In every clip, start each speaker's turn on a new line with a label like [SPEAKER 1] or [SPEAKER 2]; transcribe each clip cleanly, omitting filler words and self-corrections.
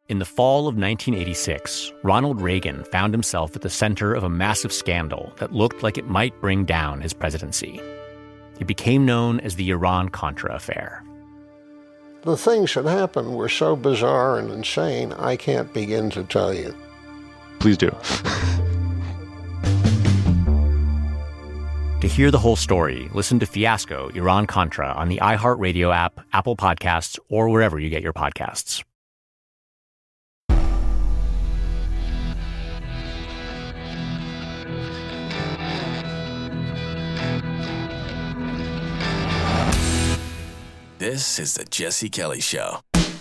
[SPEAKER 1] In the fall of 1986, Ronald Reagan found himself at the center of a massive scandal that looked like it might bring down his presidency. It became known as the Iran-Contra affair.
[SPEAKER 2] The things that happened were so bizarre and insane, I can't begin to tell you.
[SPEAKER 3] Please do.
[SPEAKER 1] To hear the whole story, listen to Fiasco, Iran-Contra on the iHeartRadio app, Apple Podcasts, or wherever you get your podcasts.
[SPEAKER 4] This is the Jesse Kelly Show.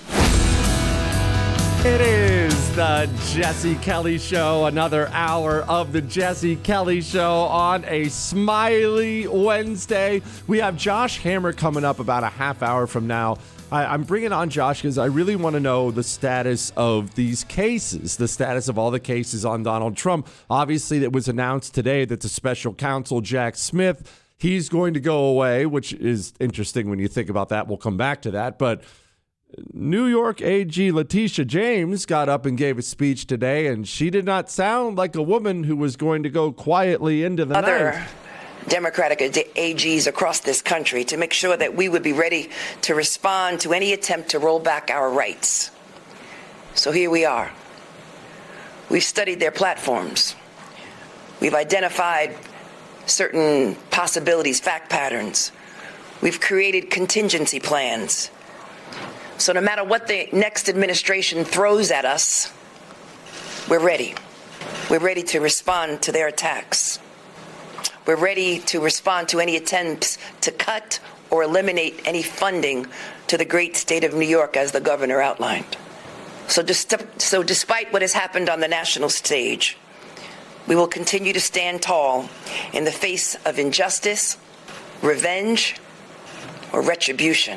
[SPEAKER 5] It is the Jesse Kelly Show, another hour of the Jesse Kelly Show on a smiley Wednesday. We have Josh Hammer coming up about a half hour from now. I'm bringing on Josh because I really want to know the status of these cases, the status of all the cases on Donald Trump. Obviously, it was announced today that the special counsel, Jack Smith, he's going to go away, which is interesting when you think about that. We'll come back to that. But New York AG Letitia James got up and gave a speech today, and she did not sound like a woman who was going to go quietly into the night.
[SPEAKER 6] Democratic AGs across this country to make sure that we would be ready to respond to any attempt to roll back our rights. So here we are. We've studied their platforms. We've identified certain possibilities, fact patterns. We've created contingency plans. So no matter what the next administration throws at us, we're ready. We're ready to respond to their attacks. We're ready to respond to any attempts to cut or eliminate any funding to the great state of New York, as the governor outlined. So despite what has happened on the national stage, we will continue to stand tall in the face of injustice, revenge, or retribution.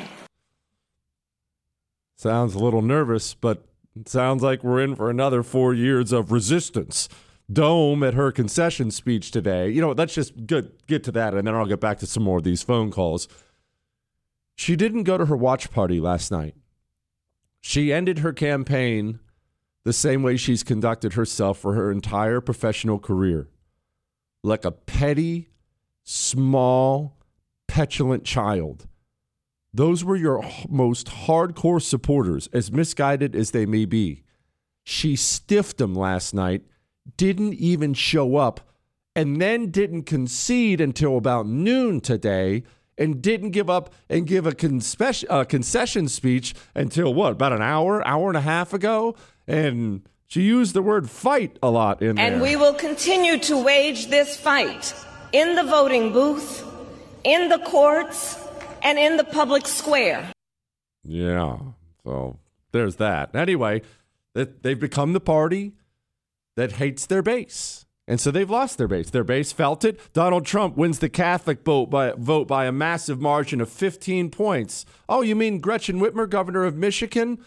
[SPEAKER 5] Sounds a little nervous, but it sounds like we're in for another 4 years of resistance. Dome at her concession speech today. You know, let's just get to that, and then I'll get back to some more of these phone calls. She didn't go to her watch party last night. She ended her campaign the same way she's conducted herself for her entire professional career, like a petty, small, petulant child. Those were your most hardcore supporters, as misguided as they may be. She stiffed them last night, didn't even show up, and then didn't concede until about noon today, and didn't give up and give a concession speech until, about an hour and a half ago? And she used the word fight a lot in there.
[SPEAKER 7] And we will continue to wage this fight in the voting booth, in the courts, and in the public square.
[SPEAKER 5] Yeah, so there's that. Anyway, they've become the party that hates their base. And so they've lost their base. Their base felt it. Donald Trump wins the Catholic vote by a massive margin of 15 points. Oh, you mean Gretchen Whitmer, governor of Michigan,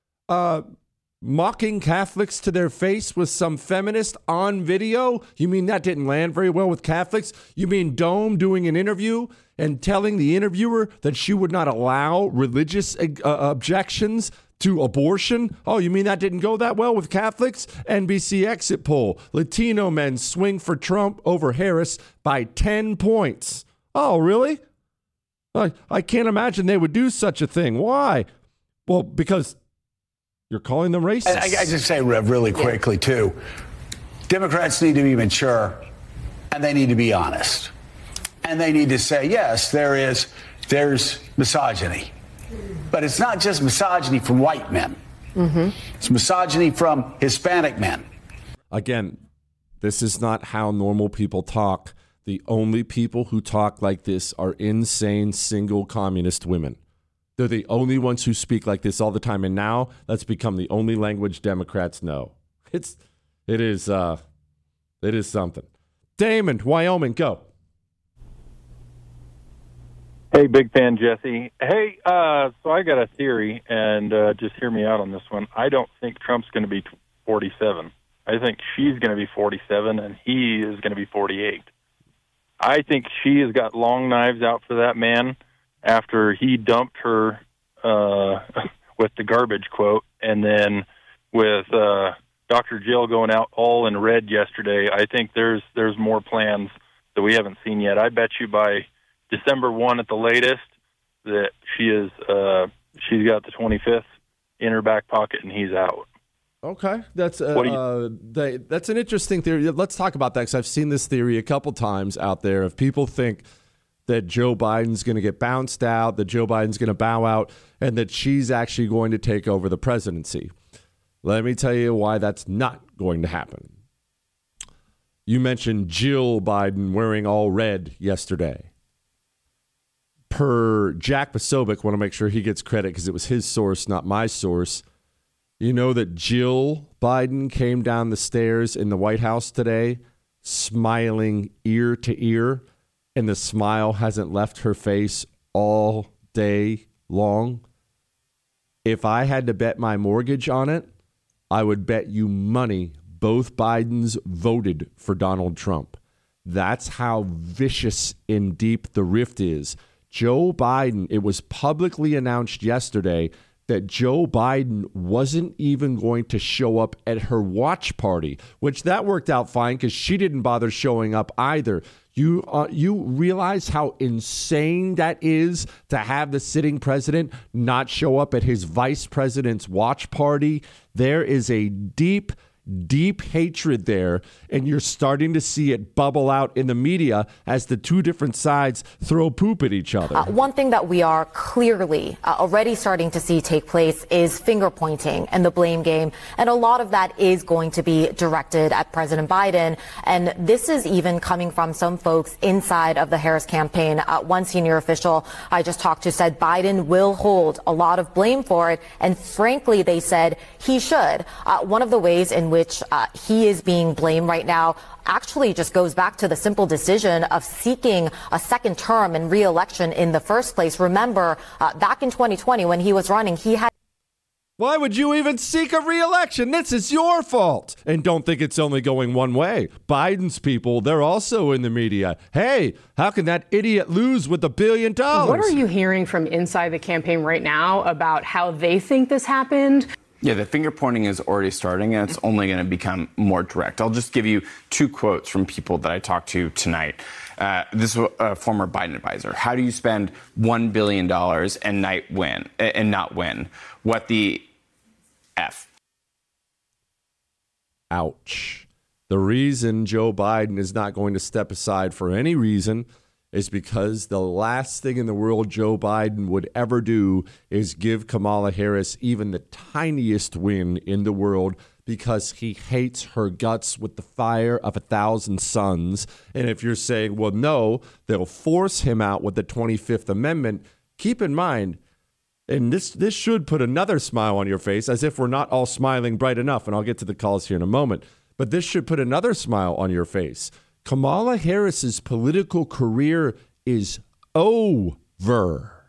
[SPEAKER 5] mocking Catholics to their face with some feminist on video? You mean that didn't land very well with Catholics? You mean Dome doing an interview and telling the interviewer that she would not allow religious objections to abortion? Oh, you mean that didn't go that well with Catholics? NBC exit poll. Latino men swing for Trump over Harris by 10 points. Oh, really? I can't imagine they would do such a thing. Why? Well, because you're calling them racist.
[SPEAKER 8] I just say really quickly, too, Democrats need to be mature, and they need to be honest. And they need to say, yes, there's misogyny. But it's not just misogyny from white men. Mm-hmm. It's misogyny from Hispanic men.
[SPEAKER 5] Again, this is not how normal people talk. The only people who talk like this are insane single communist women. They're the only ones who speak like this all the time. And now that's become the only language Democrats know. It is something. Damon, Wyoming, go.
[SPEAKER 9] Hey, big fan, Jesse. Hey, so I got a theory, and just hear me out on this one. I don't think Trump's going to be 47. I think she's going to be 47, and he is going to be 48. I think she has got long knives out for that man after he dumped her with the garbage quote, and then with Dr. Jill going out all in red yesterday, I think there's more plans that we haven't seen yet. I bet you by December 1 at the latest that she's got the 25th in her back pocket and he's out.
[SPEAKER 5] Okay, that's an interesting theory. Let's talk about that because I've seen this theory a couple times out there. If people think that Joe Biden's going to get bounced out, that Joe Biden's going to bow out, and that she's actually going to take over the presidency. Let me tell you why that's not going to happen. You mentioned Jill Biden wearing all red yesterday. Per Jack Posobiec, want to make sure he gets credit because it was his source, not my source. You know that Jill Biden came down the stairs in the White House today smiling ear to ear, and the smile hasn't left her face all day long. If I had to bet my mortgage on it, I would bet you money both Bidens voted for Donald Trump. That's how vicious and deep the rift is. Joe Biden, it was publicly announced yesterday that Joe Biden wasn't even going to show up at her watch party, which that worked out fine because she didn't bother showing up either. You realize how insane that is to have the sitting president not show up at his vice president's watch party? There is a deep hatred there, and you're starting to see it bubble out in the media as the two different sides throw poop at each other.
[SPEAKER 3] One thing that we are clearly already starting to see take place is finger pointing and the blame game, and a lot of that is going to be directed at President Biden, and this is even coming from some folks inside of the Harris campaign. One senior official I just talked to said Biden will hold a lot of blame for it, and frankly, they said he should. One of the ways in which he is being blamed right now actually just goes back to the simple decision of seeking a second term and re-election in the first place. Remember, back in 2020 when he was running, he had...
[SPEAKER 5] Why would you even seek a re-election? This is your fault. And don't think it's only going one way. Biden's people, they're also in the media. Hey, how can that idiot lose with $1 billion?
[SPEAKER 10] What are you hearing from inside the campaign right now about how they think this happened?
[SPEAKER 11] Yeah, the finger pointing is already starting, and it's only going to become more direct. I'll just give you two quotes from people that I talked to tonight. This is a former Biden advisor. How do you spend $1 billion and not win? What the F?
[SPEAKER 5] Ouch. The reason Joe Biden is not going to step aside for any reason is because the last thing in the world Joe Biden would ever do is give Kamala Harris even the tiniest win in the world because he hates her guts with the fire of 1,000 suns. And if you're saying, well, no, they'll force him out with the 25th Amendment, keep in mind, and this should put another smile on your face, as if we're not all smiling bright enough, and I'll get to the calls here in a moment, but this should put another smile on your face. Kamala Harris's political career is over.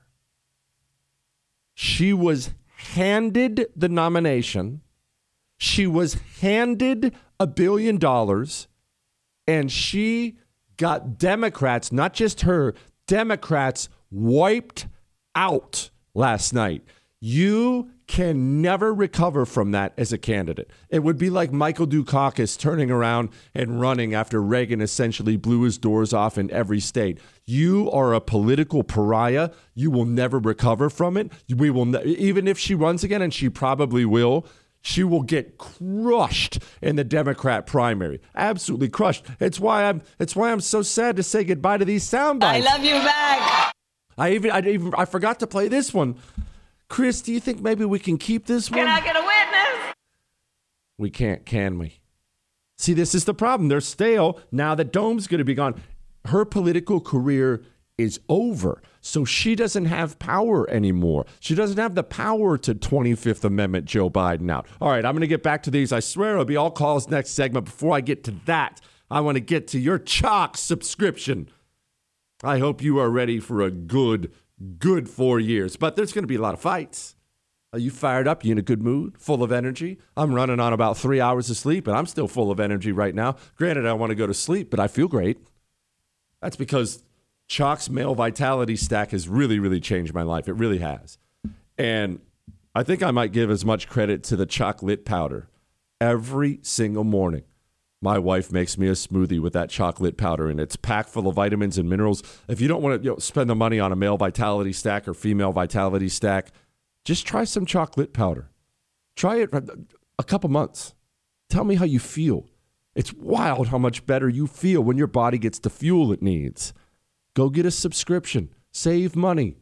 [SPEAKER 5] She was handed the nomination. She was handed $1 billion, and she got Democrats, not just her, Democrats wiped out last night. You can never recover from that as a candidate. It would be like Michael Dukakis turning around and running after Reagan essentially blew his doors off in every state. You are a political pariah. You will never recover from it. We will even if she runs again, and she probably will, she will get crushed in the Democrat primary. Absolutely crushed. It's why I'm so sad to say goodbye to these sound bites.
[SPEAKER 7] I love you back.
[SPEAKER 5] I forgot to play this one. Chris, do you think maybe we can keep this one?
[SPEAKER 7] Can I get a witness?
[SPEAKER 5] We can't, can we? See, this is the problem. They're stale now that Dome's going to be gone. Her political career is over, so she doesn't have power anymore. She doesn't have the power to 25th Amendment Joe Biden out. All right, I'm going to get back to these. I swear it'll be all calls next segment. Before I get to that, I want to get to your Chalk subscription. I hope you are ready for a good 4 years, but there's going to be a lot of fights. Are you fired up? You in a good mood? Full of energy? I'm running on about 3 hours of sleep, and I'm still full of energy right now. Granted, I want to go to sleep, but I feel great. That's because Chalk's male vitality stack has really, really changed my life. It really has. And I think I might give as much credit to the chocolate powder. Every single morning, my wife makes me a smoothie with that chocolate powder, and it's packed full of vitamins and minerals. If you don't want to spend the money on a male vitality stack or female vitality stack, just try some chocolate powder. Try it a couple months. Tell me how you feel. It's wild how much better you feel when your body gets the fuel it needs. Go get a subscription. Save money.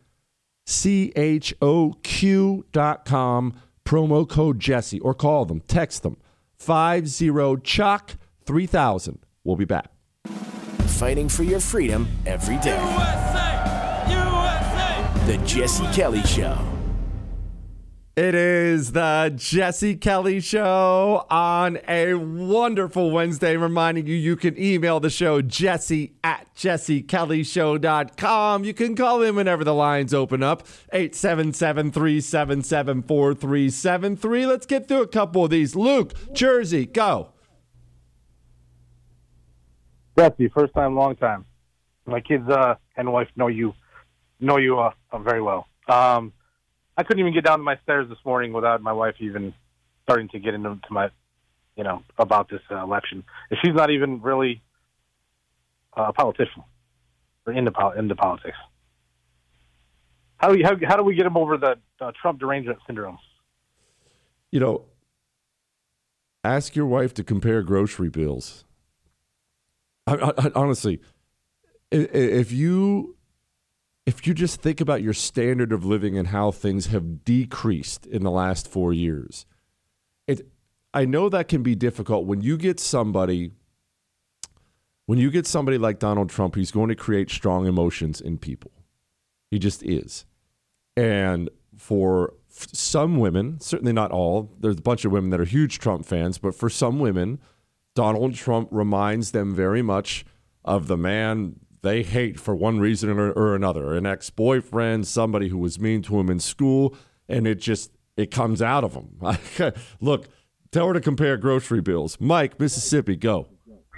[SPEAKER 5] CHOQ.com, promo code Jesse, or call them, text them, 50-CHOC-3000. We'll be back.
[SPEAKER 4] Fighting for your freedom every day. USA! USA! The Jesse Kelly Show.
[SPEAKER 5] It is the Jesse Kelly Show on a wonderful Wednesday, reminding you can email the show jesse@jessekellyshow.com. You can call in whenever the lines open up, 877-377-4373. Let's get through a couple of these. Luke, Jersey, go.
[SPEAKER 12] Jesse, first time, long time. My kids and wife know you very well. I couldn't even get down to my stairs this morning without my wife even starting to get into my, about this election. And she's not even really a politician or into politics. How do we get him over the Trump derangement syndrome?
[SPEAKER 5] Ask your wife to compare grocery bills. I honestly, if you just think about your standard of living and how things have decreased in the last 4 years, I know that can be difficult when you get somebody like Donald Trump. He's going to create strong emotions in people. He just is. And for some women, certainly not all, there's a bunch of women that are huge Trump fans, but for some women, Donald Trump reminds them very much of the man they hate for one reason or another, an ex-boyfriend, somebody who was mean to him in school, and it comes out of them. Look, tell her to compare grocery bills. Mike, Mississippi, go.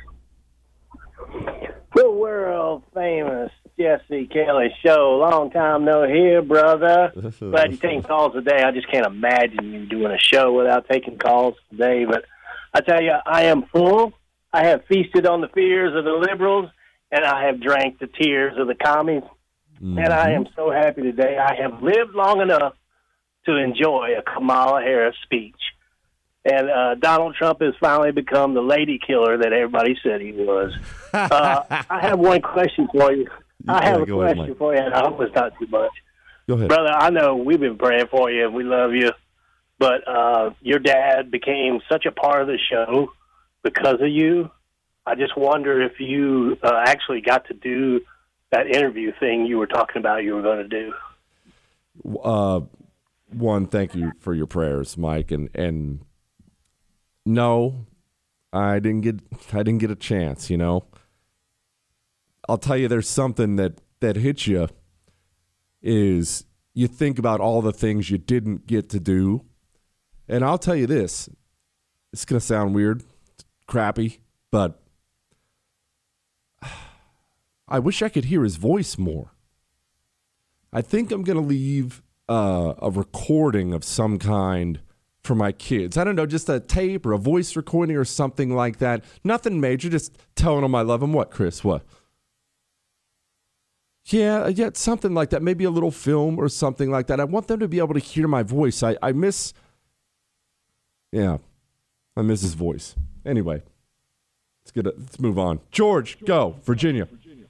[SPEAKER 13] The world-famous Jesse Kelly Show. Long time no hear, brother. Glad you're taking calls today. I just can't imagine you doing a show without taking calls today, but I tell you, I am full. I have feasted on the fears of the liberals, and I have drank the tears of the commies. Mm-hmm. And I am so happy today. I have lived long enough to enjoy a Kamala Harris speech. And Donald Trump has finally become the lady killer that everybody said he was. I have one question for you. I have a question for you, and I hope it's not too much.
[SPEAKER 5] Go ahead.
[SPEAKER 13] Brother, I know we've been praying for you, and we love you. But your dad became such a part of the show because of you. I just wonder if you actually got to do that interview thing you were talking about you were going to do.
[SPEAKER 5] One, thank you for your prayers, Mike. And no, I didn't get a chance, I'll tell you, there's something that hits you is you think about all the things you didn't get to do. And I'll tell you this, it's going to sound weird, crappy, but I wish I could hear his voice more. I think I'm going to leave a recording of some kind for my kids. I don't know, just a tape or a voice recording or something like that. Nothing major, just telling them I love them. What, Chris? What? Yeah, something like that. Maybe a little film or something like that. I want them to be able to hear my voice. I miss his voice. Anyway, let's move on. George, go. Virginia.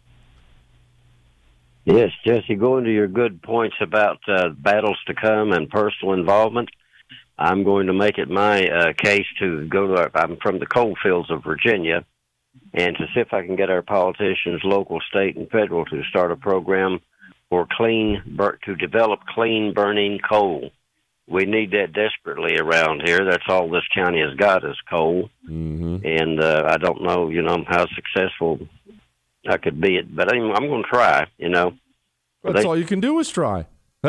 [SPEAKER 14] Yes, Jesse, going to your good points about battles to come and personal involvement, I'm going to make it my case to I'm from the coal fields of Virginia, and to see if I can get our politicians, local, state, and federal, to start a program for to develop clean burning coal. We need that desperately around here. That's all this county has got is coal. Mm-hmm. And I don't know, how successful I could be, but I'm going to try,
[SPEAKER 5] That's all you can do is try.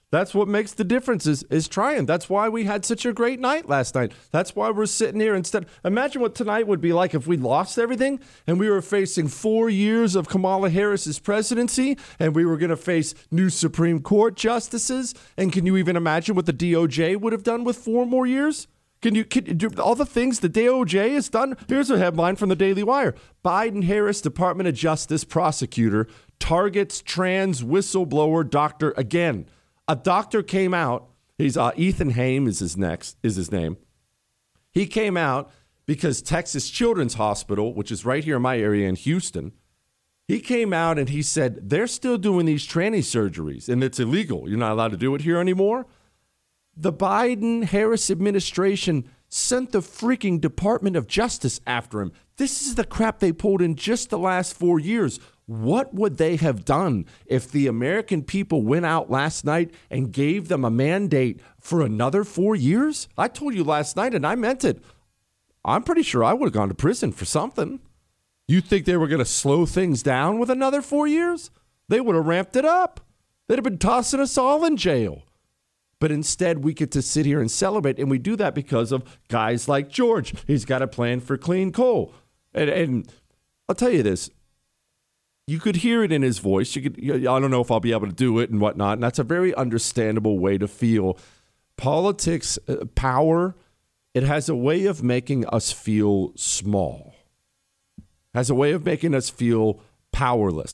[SPEAKER 5] That's what makes the difference is trying. That's why we had such a great night last night. That's why we're sitting here instead. Imagine what tonight would be like if we lost everything and we were facing 4 years of Kamala Harris's presidency and we were going to face new Supreme Court justices. And can you even imagine what the DOJ would have done with 4 more years? Can you do all the things the DOJ has done? Here's a headline from the Daily Wire. Biden-Harris Department of Justice prosecutor targets trans whistleblower doctor again. A doctor came out. He's Ethan Haim is his name. He came out because Texas Children's Hospital, which is right here in my area in Houston, he came out and he said they're still doing these tranny surgeries and it's illegal. You're not allowed to do it here anymore. The Biden-Harris administration sent the freaking Department of Justice after him. This is the crap they pulled in just the last 4 years. What would they have done if the American people went out last night and gave them a mandate for another 4 years? I told you last night, and I meant it. I'm pretty sure I would have gone to prison for something. You think they were going to slow things down with another 4 years? They would have ramped it up. They'd have been tossing us all in jail. But instead, we get to sit here and celebrate, and we do that because of guys like George. He's got a plan for clean coal. And I'll tell you this. You could hear it in his voice. I don't know if I'll be able to do it and whatnot. And that's a very understandable way to feel. Politics, power, it has a way of making us feel small. Has a way of making us feel powerless.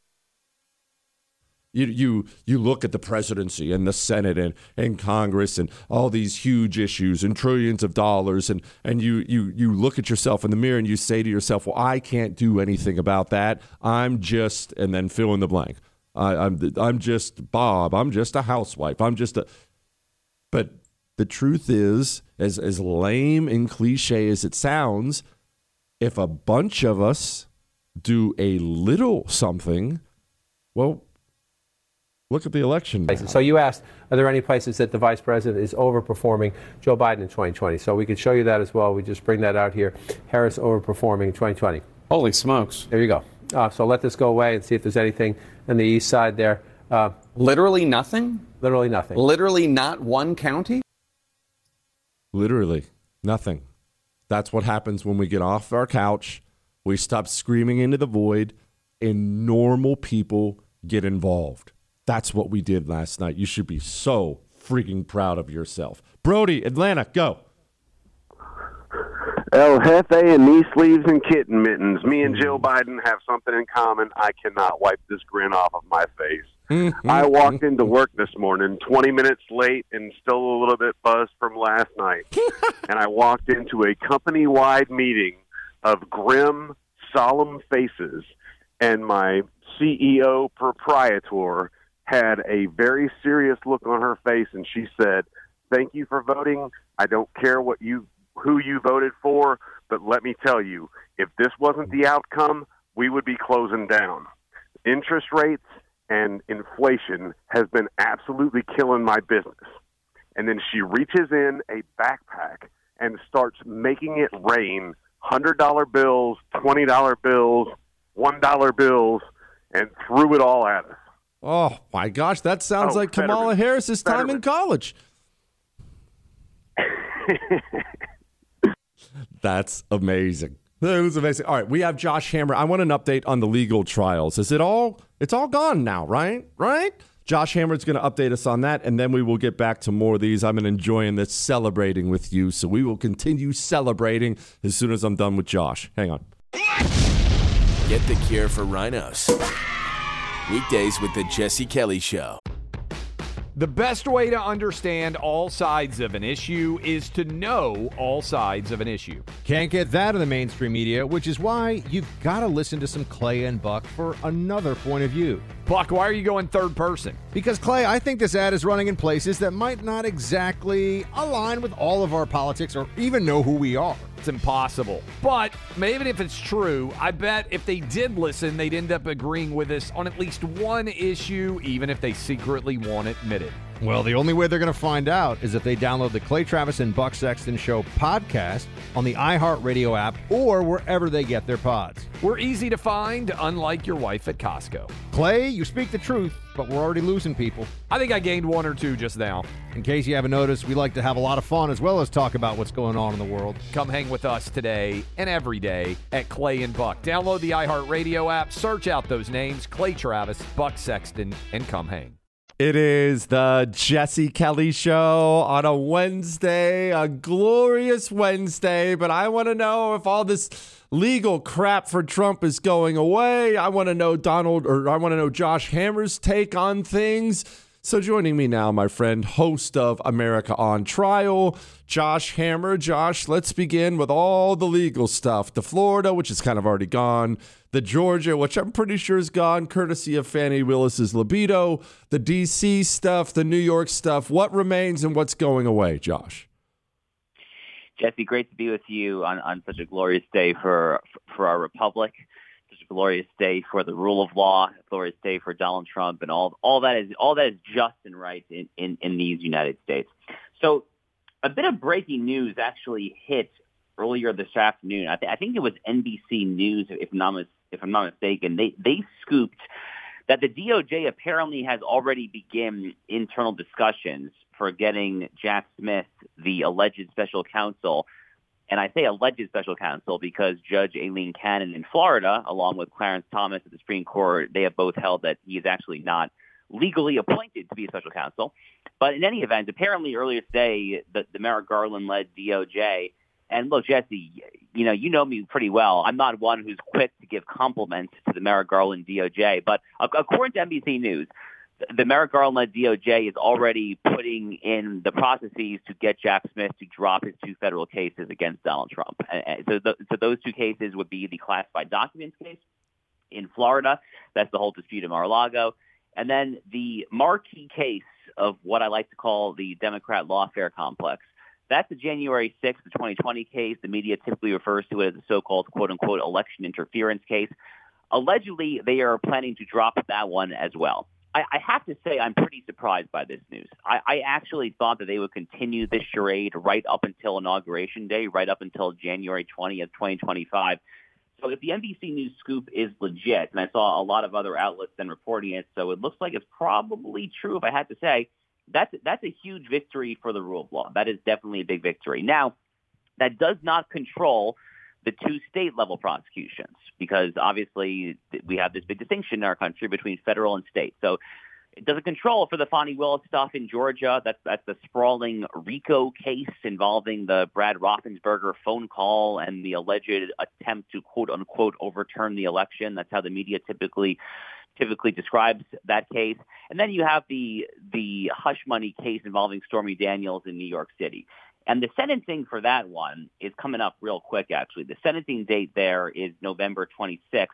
[SPEAKER 5] You look at the presidency and the Senate and Congress and all these huge issues and trillions of dollars and you look at yourself in the mirror and you say to yourself, well, I can't do anything about that. I'm just, and then fill in the blank. I'm just Bob. I'm just a housewife. But the truth is, as lame and cliche as it sounds, if a bunch of us do a little something, well, look at the election.
[SPEAKER 15] So you asked, are there any places that the vice president is overperforming Joe Biden in 2020? So we could show you that as well. We just bring that out here. Harris overperforming in 2020.
[SPEAKER 11] Holy smokes.
[SPEAKER 15] There you go. So let this go away and see if there's anything on the east side there.
[SPEAKER 11] Literally nothing?
[SPEAKER 15] Literally nothing.
[SPEAKER 11] Literally not one county?
[SPEAKER 5] Literally nothing. That's what happens when we get off our couch, we stop screaming into the void, and normal people get involved. That's what we did last night. You should be so freaking proud of yourself. Brody, Atlanta, go.
[SPEAKER 16] El Jefe and knee sleeves and kitten mittens. Me and Joe Biden have something in common. I cannot wipe this grin off of my face. I walked into work this morning 20 minutes late and still a little bit buzzed from last night. And I walked into a company-wide meeting of grim, solemn faces, and my CEO proprietor had a very serious look on her face, and she said, "Thank you for voting. I don't care who you voted for, but let me tell you, if this wasn't the outcome, we would be closing down. Interest rates and inflation has been absolutely killing my business." And then she reaches in a backpack and starts making it rain $100 bills, $20 bills, $1 bills, and threw it all at us.
[SPEAKER 5] Oh, my gosh. That sounds like Kamala Harris's time in college. That's amazing. That was amazing. All right, we have Josh Hammer. I want an update on the legal trials. It's all gone now, right? Right? Josh Hammer is going to update us on that, and then we will get back to more of these. I've been enjoying this celebrating with you, so we will continue celebrating as soon as I'm done with Josh. Hang on.
[SPEAKER 4] Get the cure for rhinos. Weekdays with the Jesse Kelly Show.
[SPEAKER 17] The best way to understand all sides of an issue is to know all sides of an issue.
[SPEAKER 18] Can't get that in the mainstream media, which is why you've got to listen to some Clay and Buck for another point of view.
[SPEAKER 17] Buck, why are you going third person?
[SPEAKER 18] Because, Clay, I think this ad is running in places that might not exactly align with all of our politics or even know who we are.
[SPEAKER 17] It's impossible. But even if it's true, I bet if they did listen, they'd end up agreeing with us on at least one issue, even if they secretly won't admit it.
[SPEAKER 18] Well, the only way they're going to find out is if they download the Clay Travis and Buck Sexton Show podcast on the iHeartRadio app or wherever they get their pods.
[SPEAKER 17] We're easy to find, unlike your wife at Costco.
[SPEAKER 18] Clay, you speak the truth, but we're already losing people.
[SPEAKER 17] I think I gained 1 or 2 just now.
[SPEAKER 18] In case you haven't noticed, we like to have a lot of fun as well as talk about what's going on in the world.
[SPEAKER 17] Come hang with us today and every day at Clay and Buck. Download the iHeartRadio app, search out those names, Clay Travis, Buck Sexton, and come hang.
[SPEAKER 5] It is the Jesse Kelly Show on a Wednesday, a glorious Wednesday, but I want to know if all this legal crap for Trump is going away. I want to know Josh Hammer's take on things. So joining me now, my friend, host of America on Trial, Josh Hammer. Josh, let's begin with all the legal stuff. The Florida, which is kind of already gone. The Georgia, which I'm pretty sure is gone, courtesy of Fannie Willis's libido. The D.C. stuff, the New York stuff. What remains and what's going away, Josh?
[SPEAKER 19] Jesse, great to be with you on such a glorious day for our republic, such a glorious day for the rule of law, a glorious day for Donald Trump, and all that is just and right in these United States. So, a bit of breaking news actually hit earlier this afternoon. I think it was NBC News, if I'm not mistaken. They scooped that the DOJ apparently has already begun internal discussions for getting Jack Smith, the alleged special counsel. And I say alleged special counsel because Judge Aileen Cannon in Florida, along with Clarence Thomas at the Supreme Court, they have both held that he is actually not legally appointed to be a special counsel. But in any event, apparently earlier today, the Merrick Garland-led DOJ, and look, Jesse, you know me pretty well. I'm not one who's quick to give compliments to the Merrick Garland DOJ, but according to NBC News, the Merrick Garland-led DOJ is already putting in the processes to get Jack Smith to drop his 2 federal cases against Donald Trump. So those 2 cases would be the classified documents case in Florida. That's the whole dispute in Mar-a-Lago. And then the marquee case of what I like to call the Democrat lawfare complex. That's the January 6th, 2020 case. The media typically refers to it as the so-called, quote-unquote, election interference case. Allegedly, they are planning to drop that one as well. I have to say I'm pretty surprised by this news. I actually thought that they would continue this charade right up until Inauguration Day, right up until January 20th, 2025. So if the NBC News scoop is legit, and I saw a lot of other outlets then reporting it, so it looks like it's probably true, if I had to say, that's a huge victory for the rule of law. That is definitely a big victory. Now, that does not control the 2 state-level prosecutions, because obviously we have this big distinction in our country between federal and state. So it doesn't control for the Fani Willis stuff in Georgia. That's the sprawling RICO case involving the Brad Raffensperger phone call and the alleged attempt to, quote-unquote, overturn the election. That's how the media typically describes that case. And then you have the hush money case involving Stormy Daniels in New York City. And the sentencing for that one is coming up real quick, actually. The sentencing date there is November 26th.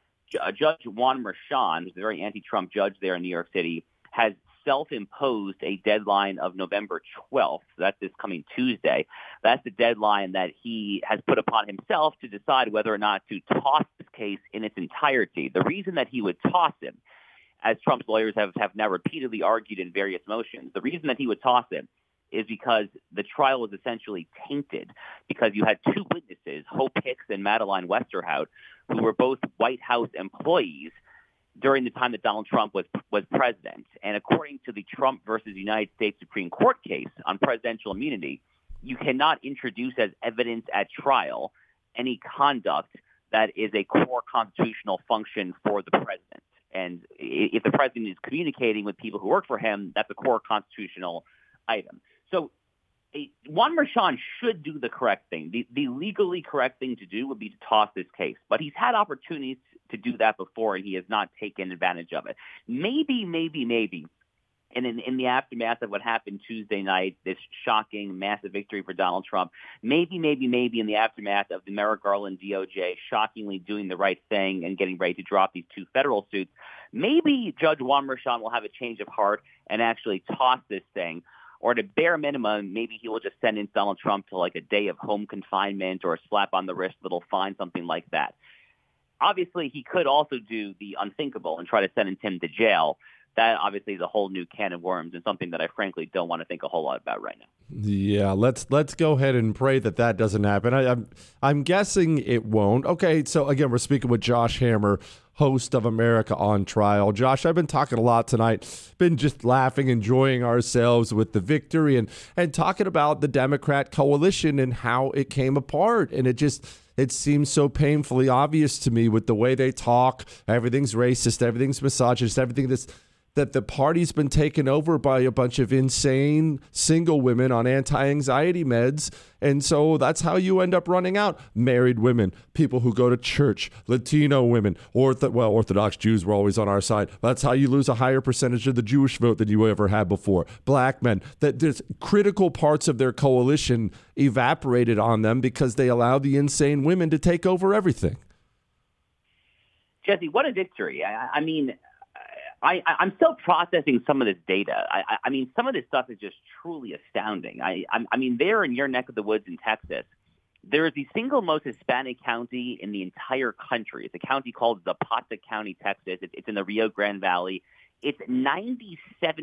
[SPEAKER 19] Judge Juan Merchan, who's a very anti-Trump judge there in New York City, has self-imposed a deadline of November 12th. So that's this coming Tuesday. That's the deadline that he has put upon himself to decide whether or not to toss this case in its entirety. The reason that he would toss him, as Trump's lawyers have now repeatedly argued in various motions, the reason that he would toss him is because the trial was essentially tainted because you had 2 witnesses, Hope Hicks and Madeleine Westerhout, who were both White House employees during the time that Donald Trump was president. And according to the Trump versus United States Supreme Court case on presidential immunity, you cannot introduce as evidence at trial any conduct that is a core constitutional function for the president. And if the president is communicating with people who work for him, that's a core constitutional item. So Juan Merchan should do the correct thing. The legally correct thing to do would be to toss this case. But he's had opportunities to do that before, and he has not taken advantage of it. Maybe, and in the aftermath of what happened Tuesday night, this shocking, massive victory for Donald Trump, maybe in the aftermath of the Merrick Garland DOJ shockingly doing the right thing and getting ready to drop these 2 federal suits, maybe Judge Juan Merchan will have a change of heart and actually toss this thing. Or at a bare minimum, maybe he will just send in Donald Trump to like a day of home confinement or a slap on the wrist, little fine, something like that. Obviously, he could also do the unthinkable and try to send him to jail. that obviously is a whole new can of worms and something that I frankly don't want to think a whole lot about right now.
[SPEAKER 5] Yeah, let's go ahead and pray that doesn't happen. I'm guessing it won't. Okay, so again, we're speaking with Josh Hammer, host of America on Trial. Josh, I've been talking a lot tonight, been just laughing, enjoying ourselves with the victory and talking about the Democrat coalition and how it came apart. And it seems so painfully obvious to me with the way they talk. Everything's racist, everything's misogynist, everything that the party's been taken over by a bunch of insane single women on anti-anxiety meds. And so that's how you end up running out. Married women, people who go to church, Latino women, Orthodox Jews were always on our side. That's how you lose a higher percentage of the Jewish vote than you ever had before. Black men, that there's critical parts of their coalition evaporated on them because they allowed the insane women to take over everything.
[SPEAKER 19] Jesse, what a victory. I'm still processing some of this data. I mean, some of this stuff is just truly astounding. I mean, there in your neck of the woods in Texas, there is the single most Hispanic county in the entire country. It's a county called Zapata County, Texas. It's in the Rio Grande Valley. It's 97%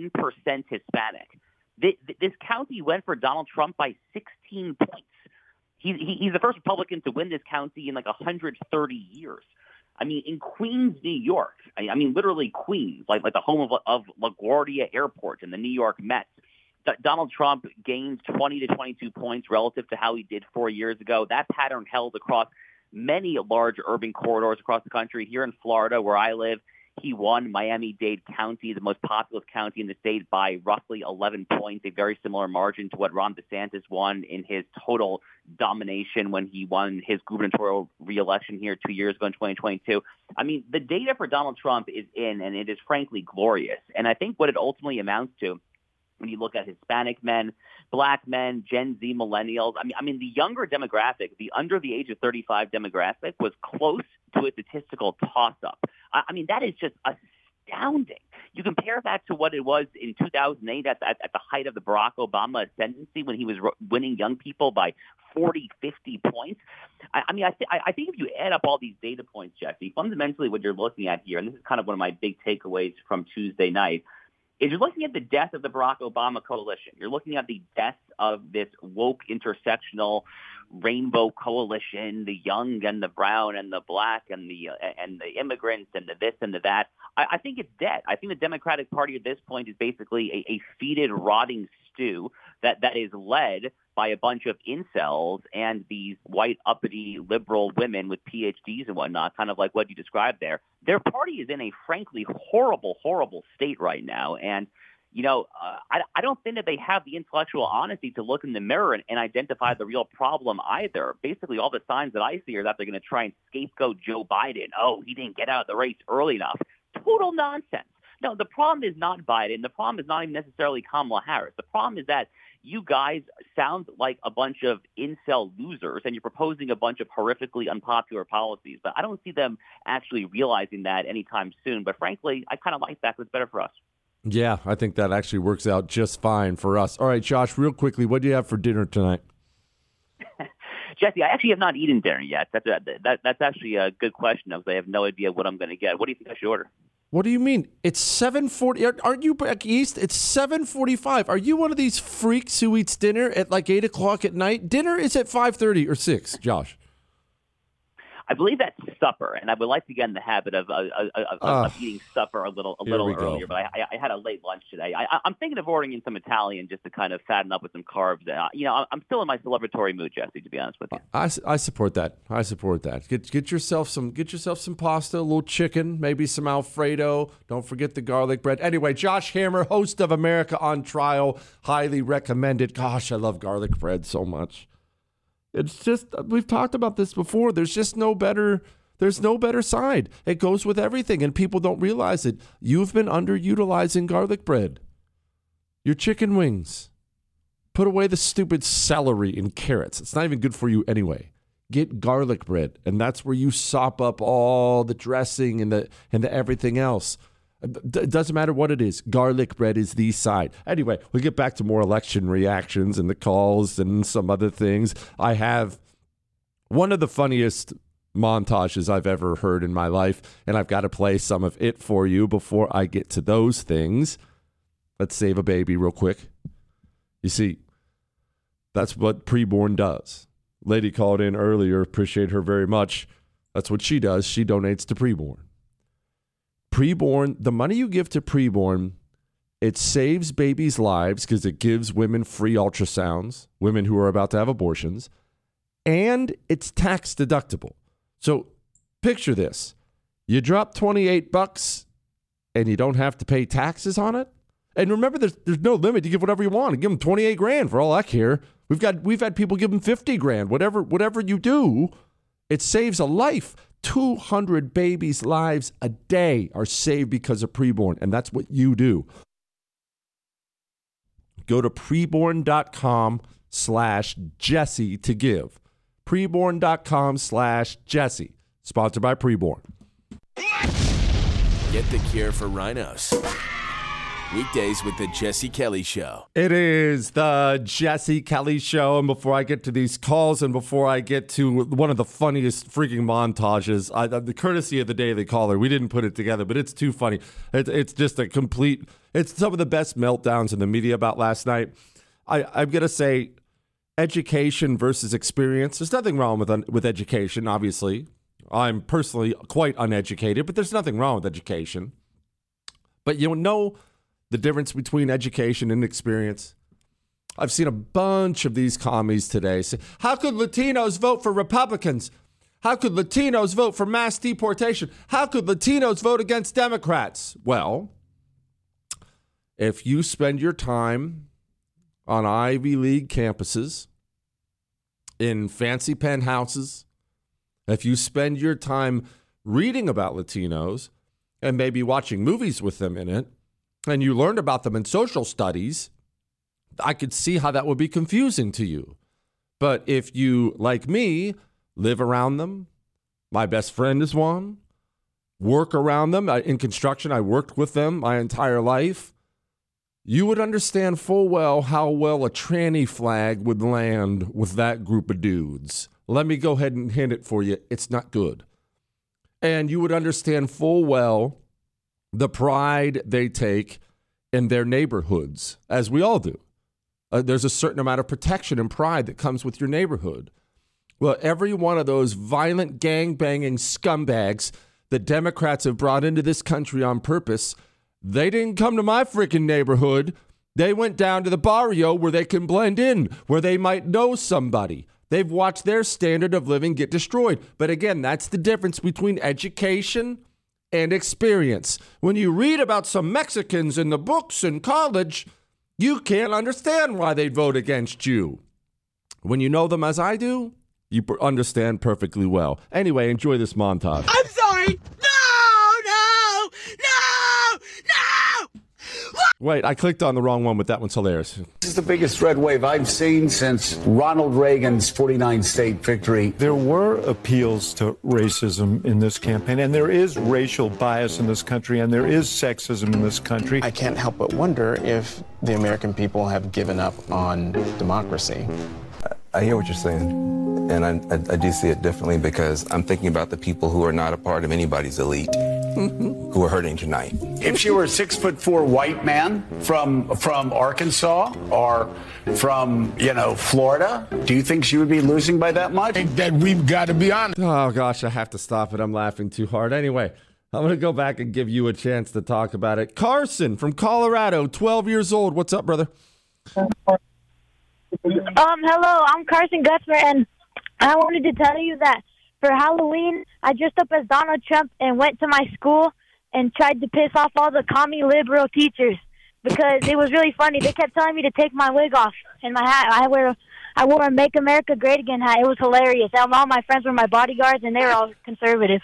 [SPEAKER 19] Hispanic. This county went for Donald Trump by 16 points. He's the first Republican to win this county in like 130 years. I mean, in Queens, New York, I mean, literally Queens, like the home of LaGuardia Airport and the New York Mets, Donald Trump gained 20 to 22 points relative to how he did 4 years ago. That pattern held across many large urban corridors across the country. Here in Florida, where I live, he won Miami-Dade County, the most populous county in the state, by roughly 11 points, a very similar margin to what Ron DeSantis won in his total domination when he won his gubernatorial reelection here 2 years ago in 2022. I mean, the data for Donald Trump is in, and it is frankly glorious. And I think what it ultimately amounts to, when you look at Hispanic men, Black men, Gen Z, millennials, I mean, the younger demographic, the under the age of 35 demographic, was close to a statistical toss-up. I mean, that is just astounding. You compare that to what it was in 2008 at the height of the Barack Obama ascendancy when he was winning young people by 40, 50 points. I think if you add up all these data points, Jesse, fundamentally what you're looking at here, and this is kind of one of my big takeaways from Tuesday night, is you're looking at the death of the Barack Obama coalition. You're looking at the death of this woke intersectional rainbow coalition, the young and the brown and the black and the immigrants and the this and the that. I think it's dead. I think the Democratic Party at this point is basically a fetid, rotting stew that is led by a bunch of incels and these white, uppity, liberal women with PhDs and whatnot, kind of like what you described there. Their party is in a frankly horrible, horrible state right now. And, you know, I don't think that they have the intellectual honesty to look in the mirror and identify the real problem either. Basically, all the signs that I see are that they're going to try and scapegoat Joe Biden. Oh, he didn't get out of the race early enough. Total nonsense. No, the problem is not Biden. The problem is not even necessarily Kamala Harris. The problem is that you guys sound like a bunch of incel losers, and you're proposing a bunch of horrifically unpopular policies. But I don't see them actually realizing that anytime soon. But frankly, I kind of like that because it's better for us.
[SPEAKER 5] Yeah, I think that actually works out just fine for us. All right, Josh, real quickly, what do you have for dinner tonight?
[SPEAKER 19] Jesse, I actually have not eaten dinner yet. That's actually a good question. I have no idea what I'm going to get. What do you think I should order?
[SPEAKER 5] What do you mean? It's 7:40. Aren't you back east? It's 7:45. Are you one of these freaks who eats dinner at like 8 o'clock at night? Dinner is at 5:30 or 6, Josh.
[SPEAKER 19] I believe that's supper, and I would like to get in the habit of eating supper a little earlier. But I had a late lunch today. I'm thinking of ordering in some Italian just to kind of fatten up with some carbs. I'm still in my celebratory mood, Jesse. To be honest with you,
[SPEAKER 5] I support that. I support that. Get yourself some pasta, a little chicken, maybe some Alfredo. Don't forget the garlic bread. Anyway, Josh Hammer, host of America on Trial, highly recommended. Gosh, I love garlic bread so much. It's just, we've talked about this before. There's no better side. It goes with everything, and people don't realize it. You've been underutilizing garlic bread. Your chicken wings. Put away the stupid celery and carrots. It's not even good for you anyway. Get garlic bread, and that's where you sop up all the dressing and the everything else. It doesn't matter what it is. Garlic bread is the side. Anyway, we'll get back to more election reactions and the calls and some other things. I have one of the funniest montages I've ever heard in my life, and I've got to play some of it for you before I get to those things. Let's save a baby real quick. You see, that's what preborn does. Lady called in earlier. Appreciate her very much. That's what she does. She donates to preborn. Preborn, the money you give to preborn, it saves babies' lives because it gives women free ultrasounds, women who are about to have abortions, and it's tax deductible. So picture this. You drop $28 and you don't have to pay taxes on it. And remember, there's no limit. You give whatever you want. Give them $28,000 for all I care. We've had people give them $50,000. Whatever you do, it saves a life. 200 babies' lives a day are saved because of preborn, and that's what you do. Go to preborn.com/Jesse to give. Preborn.com/Jesse. Sponsored by Preborn.
[SPEAKER 4] Get the cure for rhinos. Weekdays with the Jesse Kelly Show.
[SPEAKER 5] It is the Jesse Kelly Show. And before I get to these calls and before I get to one of the funniest freaking montages, the courtesy of the Daily Caller, we didn't put it together, but it's too funny. It's just a complete, it's some of the best meltdowns in the media about last night. I'm going to say education versus experience. There's nothing wrong with education, obviously. I'm personally quite uneducated, but there's nothing wrong with education. But you know the difference between education and experience? I've seen a bunch of these commies today say, how could Latinos vote for Republicans? How could Latinos vote for mass deportation? How could Latinos vote against Democrats? Well, if you spend your time on Ivy League campuses, in fancy penthouses, if you spend your time reading about Latinos and maybe watching movies with them in it, and you learned about them in social studies, I could see how that would be confusing to you. But if you, like me, live around them, my best friend is one, work around them. In construction, I worked with them my entire life. You would understand full well how well a tranny flag would land with that group of dudes. Let me go ahead and hint it for you. It's not good. And you would understand full well the pride they take in their neighborhoods, as we all do. There's a certain amount of protection and pride that comes with your neighborhood. Well, every one of those violent gang-banging scumbags that Democrats have brought into this country on purpose, they didn't come to my freaking neighborhood. They went down to the barrio where they can blend in, where they might know somebody. They've watched their standard of living get destroyed. But again, that's the difference between education and experience. When you read about some Mexicans in the books in college, you can't understand why they'd vote against you. When you know them as I do, you understand perfectly well. Anyway, enjoy this montage.
[SPEAKER 20] I'm sorry.
[SPEAKER 5] Wait, I clicked on the wrong one, but that one's hilarious.
[SPEAKER 8] This is the biggest red wave I've seen since Ronald Reagan's 49-state victory.
[SPEAKER 21] There were appeals to racism in this campaign, and there is racial bias in this country, and there is sexism in this country.
[SPEAKER 22] I can't help but wonder if the American people have given up on democracy.
[SPEAKER 23] I hear what you're saying, and I do see it differently because I'm thinking about the people who are not a part of anybody's elite, who are hurting tonight.
[SPEAKER 8] If she were a 6'4" white man from Arkansas or from, Florida, do you think she would be losing by that much?
[SPEAKER 20] I think that we've got to be honest.
[SPEAKER 5] Oh, gosh, I have to stop it. I'm laughing too hard. Anyway, I'm going to go back and give you a chance to talk about it. Carson from Colorado, 12 years old. What's up, brother?
[SPEAKER 24] Hello, I'm Carson Gutzmer, and I wanted to tell you that for Halloween, I dressed up as Donald Trump and went to my school and tried to piss off all the commie liberal teachers because it was really funny. They kept telling me to take my wig off and my hat. I wore a Make America Great Again hat. It was hilarious. All my friends were my bodyguards, and they were all conservative.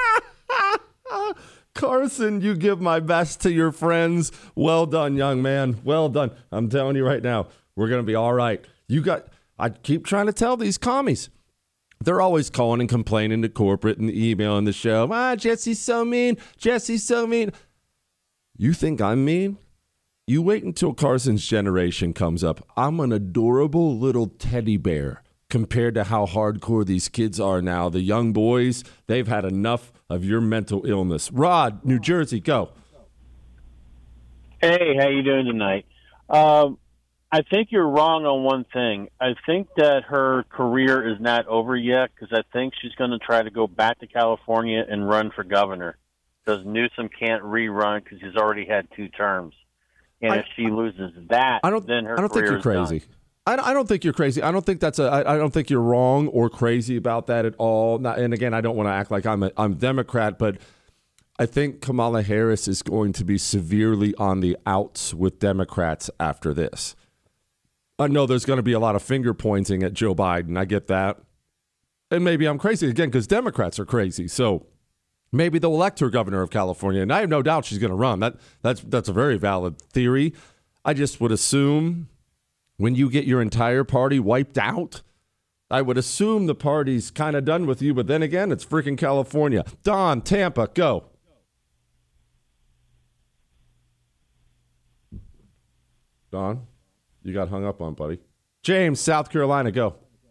[SPEAKER 5] Carson, you give my best to your friends. Well done, young man. Well done. I'm telling you right now, we're going to be all right. I keep trying to tell these commies. They're always calling and complaining to corporate and the email and the show. Jesse's so mean. Jesse's so mean. You think I'm mean? You wait until Carson's generation comes up. I'm an adorable little teddy bear compared to how hardcore these kids are now. The young boys, they've had enough of your mental illness. Rod, New Jersey, go.
[SPEAKER 1] Hey, how you doing tonight? I think you're wrong on one thing. I think that her career is not over yet because I think she's going to try to go back to California and run for governor because Newsom can't rerun because he's already had 2 terms. And if she loses that, then her career is done.
[SPEAKER 5] I don't think you're crazy. I don't think you're crazy. I don't think I don't think you're wrong or crazy about that at all. And again, I don't want to act like I'm a Democrat, but I think Kamala Harris is going to be severely on the outs with Democrats after this. I know there's going to be a lot of finger pointing at Joe Biden. I get that. And maybe I'm crazy again because Democrats are crazy. So maybe they'll elect her governor of California. And I have no doubt she's going to run. That's a very valid theory. I just would assume when you get your entire party wiped out, I would assume the party's kind of done with you. But then again, it's freaking California. Don, Tampa, go. Don, you got hung up on, buddy. James, South Carolina, go.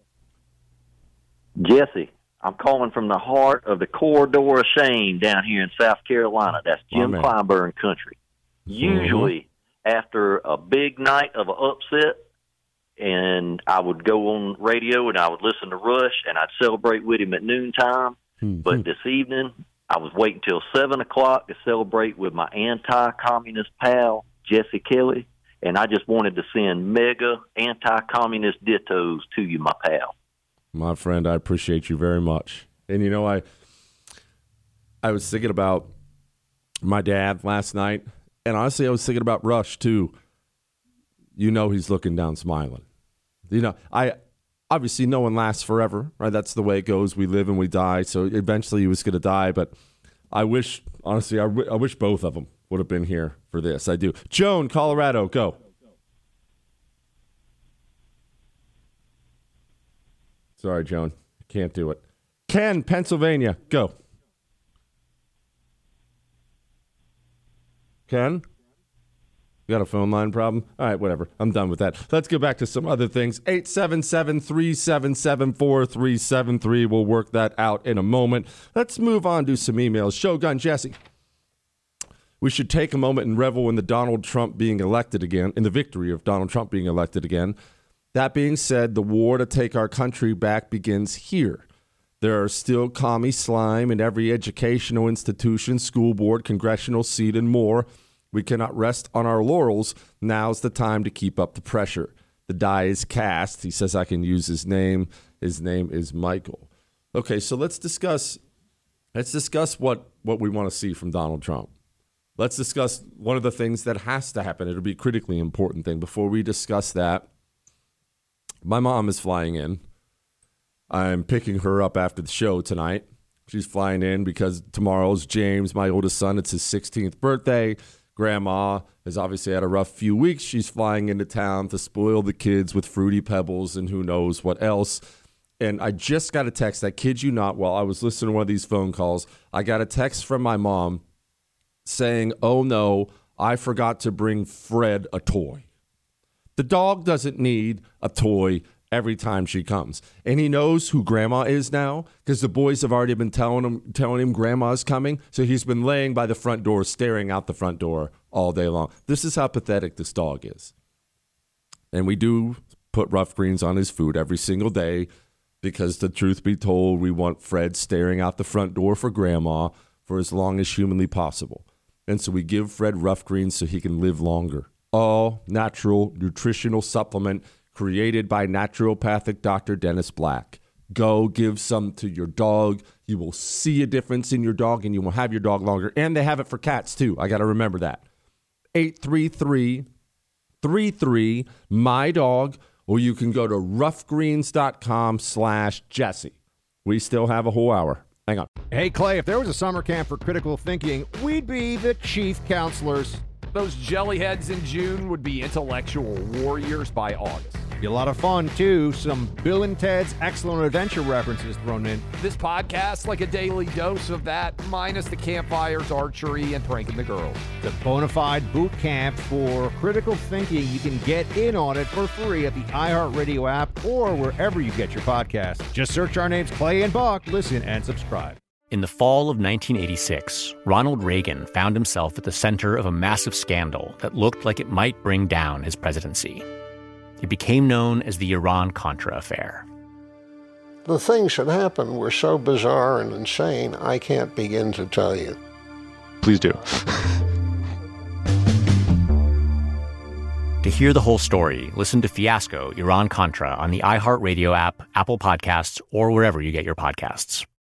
[SPEAKER 2] Jesse, I'm calling from the heart of the corridor of shame down here in South Carolina. That's Jim Clyburn country. Usually after a big night of an upset, and I would go on radio and I would listen to Rush and I'd celebrate with him at noontime. But this evening, I was waiting till 7 o'clock to celebrate with my anti-communist pal, Jesse Kelly. And I just wanted to send mega anti-communist dittos to you, my pal.
[SPEAKER 5] My friend, I appreciate you very much. And, you know, I was thinking about my dad last night. And honestly, I was thinking about Rush, too. You know he's looking down smiling. You know, obviously no one lasts forever, right? That's the way it goes. We live and we die. So eventually he was going to die. But I wish, honestly, I wish both of them would have been here for this. I do. Joan, Colorado, go. Sorry, Joan. Can't do it. Ken, Pennsylvania, go. Ken? You got a phone line problem? All right, whatever. I'm done with that. Let's go back to some other things. 877-377-4373. We'll work that out in a moment. Let's move on to some emails. Shogun Jesse. We should take a moment and revel in the Donald Trump being elected again, in the victory of Donald Trump being elected again. That being said, the war to take our country back begins here. There are still commie slime in every educational institution, school board, congressional seat, and more. We cannot rest on our laurels. Now's the time to keep up the pressure. The die is cast. He says I can use his name. His name is Michael. Okay, so let's discuss what we want to see from Donald Trump. Let's discuss one of the things that has to happen. It'll be a critically important thing. Before we discuss that, my mom is flying in. I'm picking her up after the show tonight. She's flying in because tomorrow's James, my oldest son. It's his 16th birthday. Grandma has obviously had a rough few weeks. She's flying into town to spoil the kids with Fruity Pebbles and who knows what else. And I just got a text, I kid you not, while I was listening to one of these phone calls, I got a text from my mom saying, oh no, I forgot to bring Fred a toy. The dog doesn't need a toy every time she comes. And he knows who Grandma is now because the boys have already been telling him Grandma's coming. So he's been laying by the front door, staring out the front door all day long. This is how pathetic this dog is. And we do put rough greens on his food every single day because the truth be told, we want Fred staring out the front door for Grandma for as long as humanly possible. And so we give Fred rough greens so he can live longer. All natural nutritional supplement created by naturopathic Dr. Dennis Black. Go give some to your dog. You will see a difference in your dog and you will have your dog longer. And they have it for cats too. I got to remember that. 833-33-MY-DOG, or you can go to roughgreens.com/Jesse. We still have a whole hour. Hang on.
[SPEAKER 18] Hey, Clay, if there was a summer camp for critical thinking, we'd be the chief counselors.
[SPEAKER 17] Those jellyheads in June would be intellectual warriors by August.
[SPEAKER 18] Be a lot of fun, too. Some Bill and Ted's Excellent Adventure references thrown in.
[SPEAKER 17] This podcast, like a daily dose of that, minus the campfires, archery, and pranking the girls.
[SPEAKER 18] The bona fide boot camp for critical thinking. You can get in on it for free at the iHeartRadio app or wherever you get your podcasts. Just search our names, Clay and Buck. Listen and subscribe.
[SPEAKER 3] In the fall of 1986, Ronald Reagan found himself at the center of a massive scandal that looked like it might bring down his presidency. It became known as the Iran-Contra affair.
[SPEAKER 6] The things that happened were so bizarre and insane, I can't begin to tell you.
[SPEAKER 3] Please do. To hear the whole story, listen to Fiasco, Iran-Contra on the iHeartRadio app, Apple Podcasts, or wherever you get your podcasts.